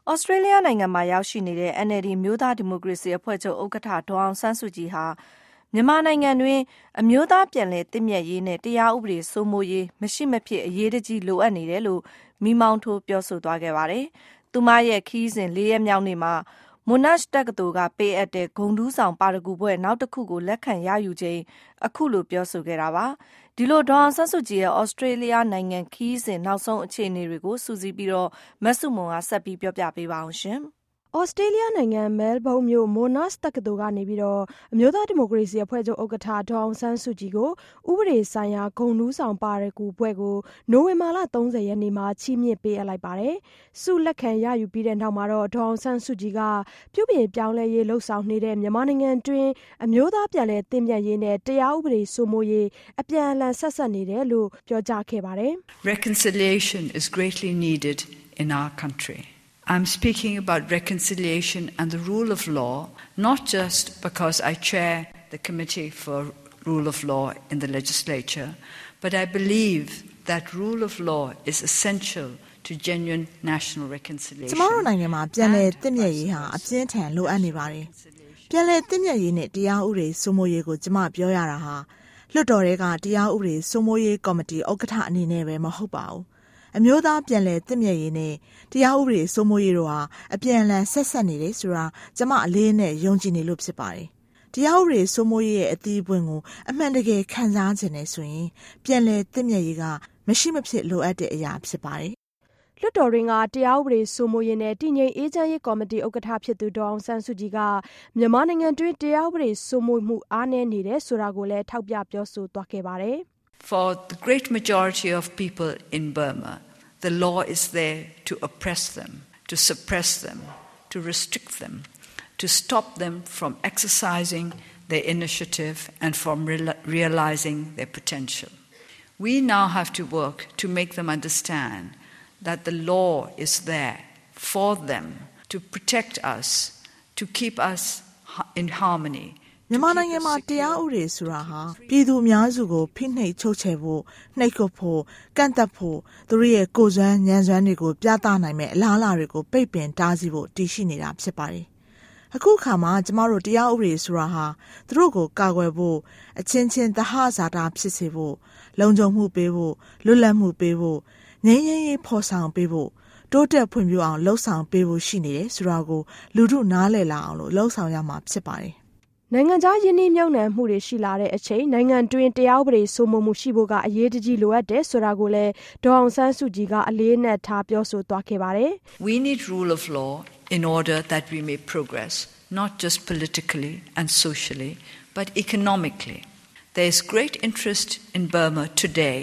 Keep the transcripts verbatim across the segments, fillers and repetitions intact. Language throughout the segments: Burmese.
ဩစတြေးလျနိုင်ငံမှာရောက်ရှိနေတဲ့ N L D မျိုးသားဒီမိုကရေစီအဖွဲ့ချုပ်ဥက္ကဋ္ဌဒေါ်အောင်ဆန်းစုကြည်ဟာမြန်မာနိုင်ငံတွင်အမျိုးသားပြန်လည်သင့်မြတ်ရေးနဲ့တရားဥပဒေစိုးမိုးရေးမရှိမဖြစ်အရေးတကြီးလိုအပ်နေတယ်လို့မိမောင်းထိုးပြောဆိုသွားခဲ့ပါတယ်။သူမရဲ့ခီးစဉ်လေးရက်မြောက်နေ့မှာMonash တက္ကသိုလ်ကပေးအပ်တဲ့ဂုဏ်ထူးဆောင်ပါရဂူဘွဲ့နောက်တစ်ခုကိုလက်ခံရယူခြင်းအခုလိုပြောဆိုခဲ့တာပါ။ဒီလိုဒေါ်အောင်ဆန်းစုကြည်ရဲ့ဩစတြေးလျနိုင်ငံခီးစဉ်နောက်ဆုံးအခြေအနေတွေကိုစူးစီးပြီးတော့မဆုမွန်ကဆက်ပြီးပြောပြပေးပါအောင်ရှင်။ဩစတြေးလျနိုင်ငံမဲလ်ဘုန်းမြို့ Monash တက္ကသိုလ်ကနေပြီးတော့အမျိုးသားဒီမိုကရေစီအဖွဲ့ချုပ်ဥက္ကဋ္ဌဒေါ်အောင်ဆန်းစုကြည်ကိုဥပဒေဆိုင်ရာဂုဏ်ထူးဆောင်ပါရဂူဘွဲ့ကိုနိုဝင်ဘာလ၃၀ရက်နေ့မှာချီးမြှင့်ပေးအပ်လိုက်ပါတယ်။ဆုလက်ခံရယူပြီးတဲ့နောက်မှာတော့ဒေါ်အောင်ဆန်းစုကြည်ကပြုပြင်ပြောင်းလဲရေးလှုပ်ဆောင်နေတဲ့မြန်မာနိုင်ငံတွင်အမျိုးသားပြန်လည်သင့်မြတ်ရေးနဲ့တရားဥပဒေစိုးမိုးရေးအပြန်အလှန်ဆက်ဆက်နေတယ်လို့ပြောကြားခဲ့ပါတယ်။ Reconciliation is greatly needed in our country.I'm speaking about reconciliation and the rule of law, not just because I chair the Committee for Rule of Law in the legislature, but I believe that rule of law is essential to genuine national reconciliation. ကျမတို့နိုင်ငံမှာပြန်လည်သင့်မြတ်ရေးဟာအပြင်းထန်လိုအပ်နေပါတယ်။ပြန်လည်သင့်မြတ်ရေးနဲ့တရားဥပဒေစိုးမိုးရေးကိုကျမပြောရတာဟာလွှတ်တော်တွေကတရားဥပဒေစိုးမိုးရေးကော်မတီဥက္ကဋ္ဌအနေနဲ့ပဲမဟုတ်ပါဘူး။အမျိုးသားပြန်လည်သင့်မြတ်ရေးနဲ့တရားဥပဒေစိုးမိုးရေးတို့ဟာအပြန်အလှန်ဆက်ဆက်နေတယ်ဆိုတာကျမအလေးနဲ့ယုံကြည်နေလို့ဖြစ်ပါတယ်။တရားဥပဒေစိုးမိုးရေးရဲ့အသီးအပွင့်ကိုအမှန်တကယ်ခံစားခြင်းနဲ့ဆိုရင်ပြန်လည်သင့်မြတ်ရေးကမရှိမဖြစ်လိုအပ်တဲ့အရာဖြစ်ပါတယ်။လွှတ်တော်တွင်ကတရားဥပဒေစိုးမိုးရေးနဲ့တည်ငြိမ်အေးချမ်းရေးကော်မတီဥက္ကဋ္ဌဖြစ်သူဒေါ်အောင်ဆန်းစုကြည်ကမြန်မာနိုင်ငံတွင်တရားဥပဒေစိုးမိုးမှုအားနည်းနေတယ်ဆိုတာကိုလည်းထောက်ပြပြောဆိုသွားခဲ့ပါတယ်။ For the great majority of people in Burma, the law is there to oppress them, to suppress them, to restrict them, to stop them from exercising their initiative and from real- realizing their potential. We now have to work to make them understand that the law is there for them, to protect us, to keep us in harmony. မြန်မာနိုင်ငံမှာတရားဥပဒေဆိုတာဟာပြည်သူအများစုကိုဖိနှိပ်ချုပ်ချယ်ဖို့နှိပ်ကွပ်ဖို့ကန့်သတ်ဖို့သူတို့ရဲ့ကိုယ်စွမ်းဉာဏ်စွမ်းတွေကိုပြသနိုင်မဲ့အလားအလာတွေကိုပိတ်ပင်တားဆီးဖို့တည်ရှိနေတာဖြစ်ပါတယ်။အခုခါမှာကျမတို့တရားဥပဒေဆိုတာဟာသူတို့ကိုကာကွယ်ဖို့အချင်းချင်းသဟဇာတာဖြစ်စေဖို့လုံခြုံမှုပေးဖို့လွတ်လပ်မှုပေးဖို့ငြိမ်းချမ်းရေးဖော်ဆောင်ပေးဖို့တိုးတက်ဖွံ့ဖြိုးအောင်လှုံ့ဆော်ပေးဖို့ရှိနေတယ်ဆိုတာကိုလူထုနားလည်လာအောင်လို့လှုံ့ဆော်ရမှာဖြစ်ပါတယ်နိုင်ငံခြားယင်းနှိမ့်မြုပ်နှံမှုတွေရှိလာတဲ့အချိန်နိုင်ငံတွင်းတရားဥပဒေစိုးမိုးမှုရှိဖို့ကအရေးတကြီးလိုအပ်တယ်ဆိုတာကိုလည်းဒေါ်အောင်ဆန်းစုကြည်ကအလေးနက်ထားပြောဆိုသွားခဲ့ပါတယ်။ We need rule of law in order that we may progress, not just politically and socially, but economically. There is great interest in Burma today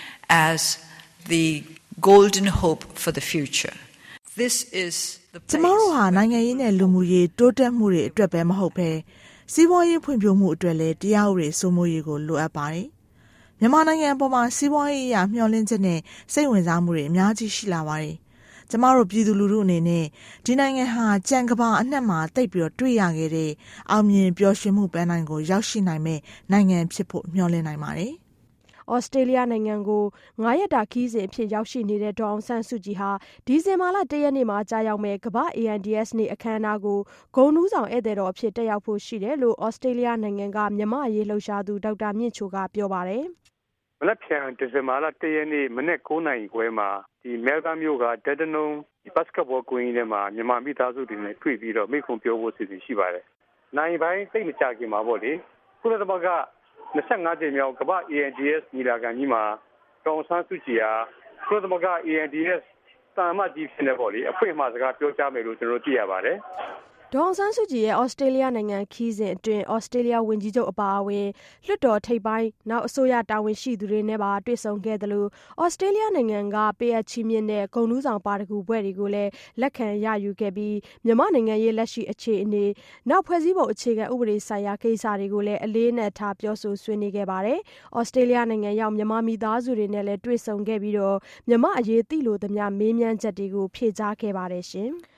as the golden hope for the future. This is the place. ကျမတို့ဟာနိုင်ငံရေးနဲ့လူမှုရေးတိုးတက်မှုတွေအတွက်ပဲမဟုတ်ဘဲစီးပွားရေးဖွံ့ဖြိုးမှုအတွက်လည်းတရားဥပဒေစိုးမိုးရေးကိုလိုအပ်ပါတယ်။မြန်မာနိုင်ငံအပေါ်မှာစီးပွားရေးအရာမျှော်လင့်ချက်နဲ့စိတ်ဝင်စားမှုတွေအများကြီးရှိလာပါတယ်။ကျမတို့ပြည်သူလူထုအနေနဲ့ဒီနိုင်ငံဟာကြံကဘာအနှံ့မှာတိတ်ပြီးတော့တွေ့ရခဲ့တဲ့အောင်မြင်ပျော်ရွှင်မှုပန်းတိုင်ကိုရောက်ရှိနိုင်မဲ့နိုင်ငံဖြစ်ဖို့မျှော်လင့်နိုင်ပါတယ်။ဩစတြေးလျနိုင်ငံကိုငါးရက်တာခီးစဉ်အဖြစ်ရောက်ရှိနေတဲ့ဒေါ်အောင်ဆန်းစုကြည်ဟာဒီဇင်ဘာလ၁ရက်နေ့မှာကြာရောက်မဲ့ကမ္ဘာ့ A I D S နေ့အခမ်းအနားကိုဂုဏ်ထူးဆောင်ဧည့်သည်တော်အဖြစ်တက်ရောက်ဖို့ရှိတယ်လို့ဩစတြေးလျနိုင်ငံကမြန်မာ့အရေးလှုပ်ရှားသူဒေါက်တာမြင့်ချိုကပြောပါတယ်။မနက်ဖြန်ဒီဇင်ဘာလ၁ရက်နေ့မနက်၉နာရီခွဲမှာဒီမဲလ်ဘန်မြို့ကဒက်ဒနုံဒီဘတ်စကတ်ဘောကွင်းထဲမှာမြန်မာမိသားစုတွေနဲ့တွေ့ပြီးတော့မိခွန်းပြောဖို့စီစဉ်ရှိပါတယ်။နိုင်ပိုင်းသိမကြခင်မှာပေါ့လေကုလသမဂ္ဂ၂၅ကြိမ်မြောက်ကမ္ဘာ့ A I D S ညီလာခံကြီးမှာဒေါ်အောင်ဆန်းစုကြည်ဟာကုလသမဂ္ဂ A I D S တာမတ်ကြီးဖြစ်နေပေါ့လေအဖွင့်အမှာစကားပြောကြားမယ်လို့ကျွန်တော်သိရပါတယ်။ဒေါ်အောင်ဆန်းစုကြည်ရဲ့ဩစတြေးလျနိုင်ငံခီးစဉ်အတွင်းဩစတြေးလျဝန်ကြီးချုပ်အပါအဝင်လွှတ်တော်ထိပ်ပိုင်းနောက်အစိုးရတာဝန်ရှိသူတွေနဲ့ပါတွေ့ဆုံခဲ့တယ်လို့ဩစတြေးလျနိုင်ငံကပေးအပ်ချီးမြှင့်တဲ့ဂုဏ်ထူးဆောင်ပါရဂူဘွဲ့တွေကိုလည်းလက်ခံရယူခဲ့ပြီးမြန်မာနိုင်ငံရဲ့လက်ရှိအခြေအနေနောက်ဖွဲ့စည်းပုံအခြေခံဥပဒေဆိုင်ရာကိစ္စတွေကိုလည်းအလေးနက်ထားပြောဆိုဆွေးနွေးခဲ့ပါတယ်။ဩစတြေးလျနိုင်ငံရောက်မြန်မာမိသားစုတွေနဲ့လည်းတွေ့ဆုံခဲ့ပြီးတော့မြန်မာအရေးသိလို့သမျှမေးမြန်းချက်တွေကိုဖြေကြားခဲ့ပါတယ်ရှင်။